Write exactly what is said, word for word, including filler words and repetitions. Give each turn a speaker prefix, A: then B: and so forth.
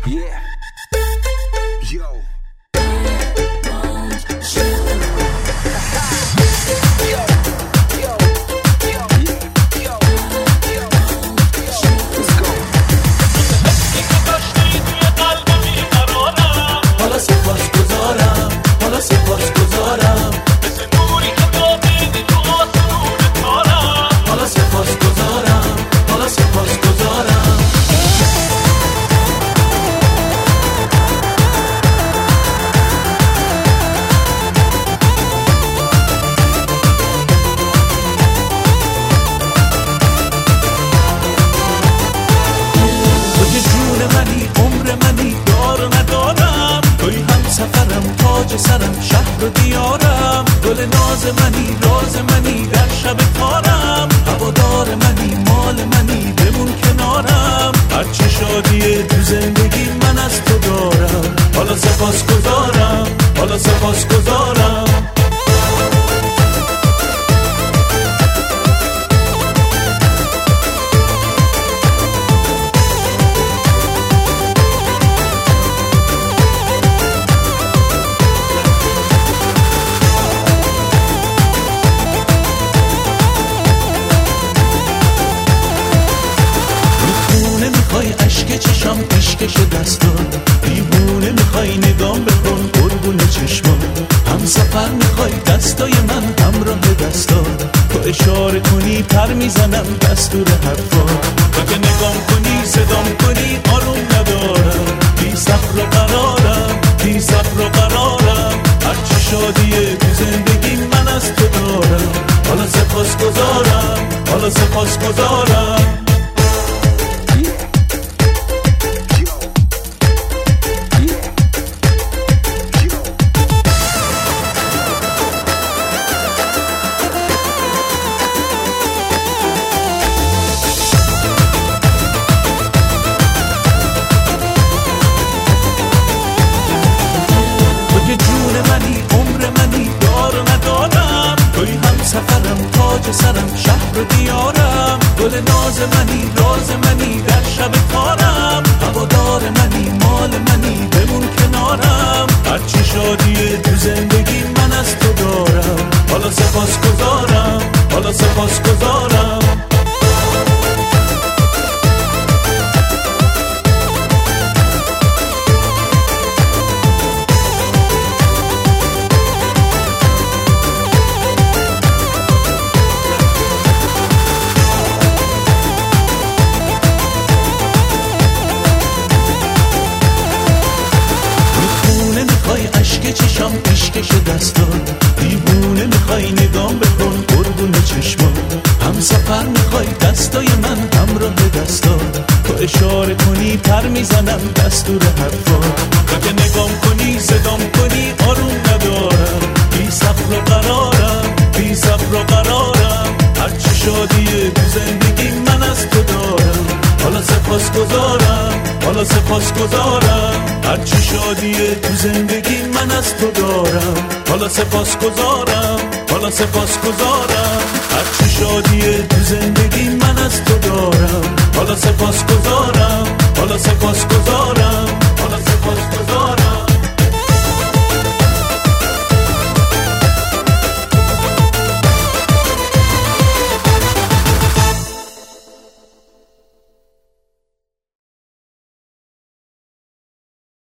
A: Yeah. Yo.
B: سرم شهر و دیارم، گل ناز منی، راز منی، در شب تارم، هوادار منی، مال منی، بمون کنارم، هرچی شادیه تو زندگی من از تو دارم، حالا سپاس گزارم، حالا سپاس گزارم. اشک چشم اشکش دستان، دیوونه میخوای نگام بکن قربون چشمان، هم سفر میخوای دستای من همراه دستان، تو اشاره کنی پر میزنم دستور حرفان، تو که نگام کنی صدام کنی آروم ندارم، بی صبر و قرارم، بی صبر و قرارم، هرچی شادیه تو زندگی من از تو دارم، حالا سپاس گزارم، حالا سپاس گزارم. سرم شهر و دیارم، گل ناز منی، راز منی، در شب تارم، هوادار منی، مال منی، بمون کنارم، هرچی شادیه تو زندگی من از تو دارم، حالا سپاس گزارم، حالا سپاس گزارم. چشم اشکش دستان، دیوونه میخوای نگام بکن قربون چشمان، هم سفر میخوای دستای من همراه دستان، تو اشاره کنی پر میزنم دستور حرفان، تو که نگام کنی صدام کنی آروم ندارم، بی صبر و قرارم، بی صبر و قرارم، هرچی شادیه تو زندگی من از تو دارم، حالا سپاس گزارم، حالا سپاس گزارم، هرچی شادیه تو زندگی من از تو دارم، حالا سپاس گزارم، حالا سپاس گزارم، هرچی شادیه تو زندگی من از تو دارم، حالا سپاس گزارم، حالا